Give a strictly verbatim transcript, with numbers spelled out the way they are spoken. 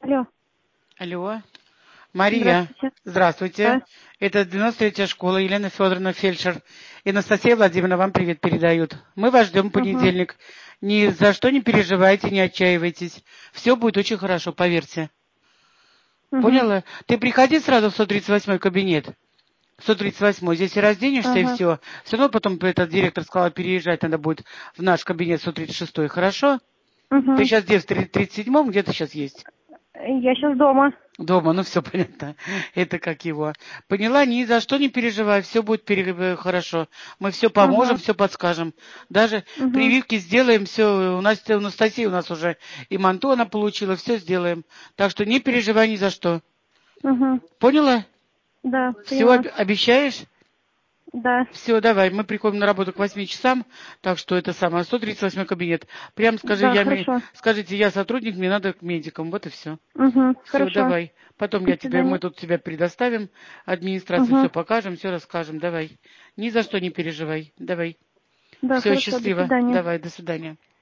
Алло. Алло. Мария, Здравствуйте. здравствуйте. Да. Это девяносто третья школа, Елена Федоровна, фельдшер. И Анастасия Владимировна вам привет передают. Мы вас ждем в Угу. понедельник. Ни за что не переживайте, не отчаивайтесь. Все будет очень хорошо, поверьте. Угу. Поняла? Ты приходи сразу в сто тридцать восьмой кабинет. сто тридцать восьмой. Здесь и разденешься, и Ага. все. Все равно потом этот директор сказал, переезжать надо будет в наш кабинет сто тридцать шестой. Хорошо? Ты Угу. сейчас где, в тридцать седьмом? Где ты сейчас есть? Я сейчас дома. Дома, ну все понятно. Это как его. Поняла, ни за что не переживай, все будет пере- э, хорошо. Мы все поможем, Угу. все подскажем. Даже Угу. прививки сделаем, все. У нас у Анастасии у нас уже и манто она получила, все сделаем. Так что не переживай ни за что. Угу. Поняла? Да, Все поняла. обещаешь? Да. Все, давай, мы приходим на работу к восьми часам, так что это самое, сто тридцать восьмой кабинет. Прям скажи, Да, я, ме- хорошо. скажите, я сотрудник, мне надо к медикам, вот и все. Угу. Все, Хорошо. давай. Потом До я тебе, мы свидания. тут тебя предоставим, администрации Угу. все покажем, все расскажем. Давай. Ни за что не переживай. Давай. Да, Все, хорошо. До счастливо. свидания. Давай, до свидания.